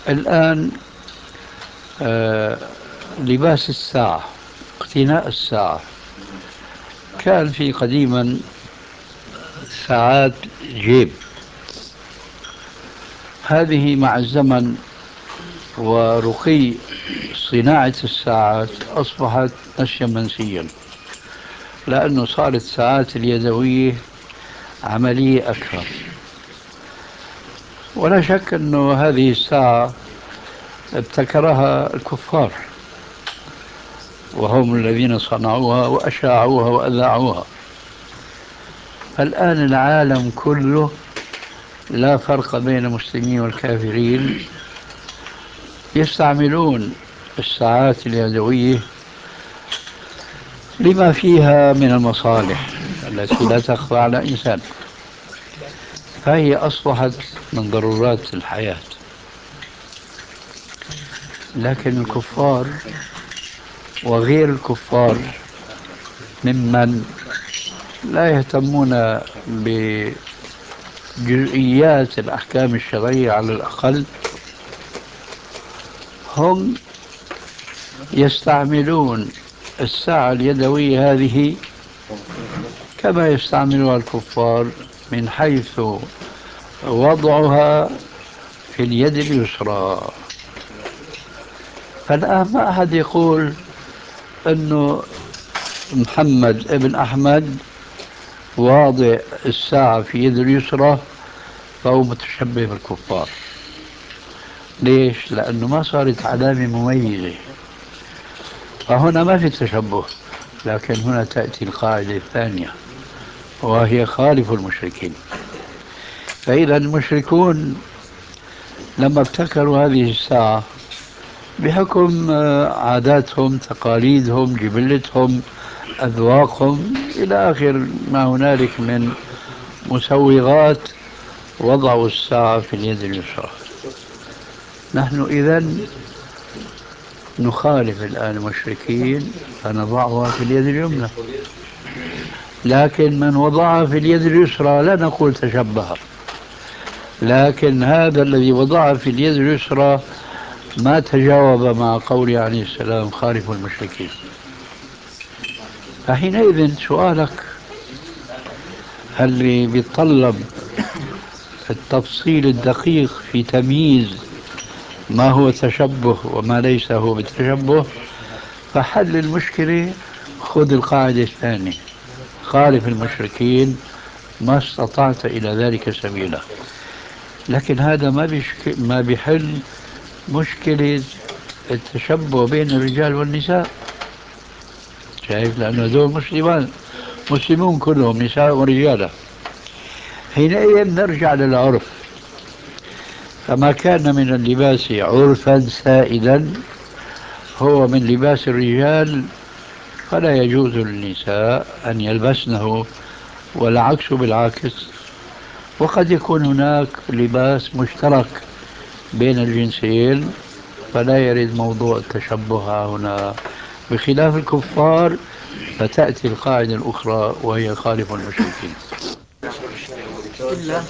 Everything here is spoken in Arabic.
الآن آه، لباس الساعة، اقتناء الساعة، كان في قديما ساعات جيب. هذه مع الزمن ورقي صناعة الساعات أصبحت نسيا منسيا، لأنه صارت الساعات اليدوية عملية أكثر. ولا شك أنه هذه الساعة ابتكرها الكفار، وهم الذين صنعوها وأشاعوها وأذاعوها. فالآن العالم كله لا فرق بين المسلمين والكافرين يستعملون الساعات اليدوية لما فيها من المصالح التي لا تخفى على إنسان، فهي أصبحت من ضرورات الحياة. لكن الكفار وغير الكفار ممن لا يهتمون بجزئيات الأحكام الشرعية على الأقل، هم يستعملون الساعة اليدوية هذه كما يستعملها الكفار، من حيث وضعها في اليد اليسرى. فالآن ما أحد يقول أنه محمد ابن أحمد واضع الساعة في يده اليسرى فهو متشبه بالكفار. ليش؟ لأنه ما صارت علامة مميزة، فهنا ما في تشبه. لكن هنا تأتي القاعدة الثانية، وهي خالف المشركين. فإذا المشركون لما ابتكروا هذه الساعة بحكم عاداتهم، تقاليدهم، جبلتهم، أذواقهم، إلى آخر ما هنالك من مسوغات، وضعوا الساعة في اليد اليسرى. نحن إذن نخالف الآن المشركين فنضعها في اليد اليمنى، لكن من وضعها في اليد اليسرى لا نقول تشبه، لكن هذا الذي وضعها في اليد اليسرى ما تجاوب مع قوله عليه السلام خالف المشركين. فحينئذ سؤالك اللي بيتطلب التفصيل الدقيق في تمييز ما هو تشبه وما ليس هو بالتشبه، فحل المشكلة خذ القاعدة الثانية: خالف المشركين ما استطعت إلى ذلك سبيلا. لكن هذا ما بيحل مشكلة التشبه بين الرجال والنساء. شايف؟ لأن هذول مسلمون كلهم، نساء ورجال. حينئذ نرجع للعرف، فما كان من اللباس عرفا سائدا هو من لباس الرجال، فلا يجوز للنساء أن يلبسنه، والعكس بالعكس. وقد يكون هناك لباس مشترك بين الجنسين، فلا يرد موضوع التشبه هنا، بخلاف الكفار فتأتي القاعدة الأخرى وهي خالف المشركين. إلا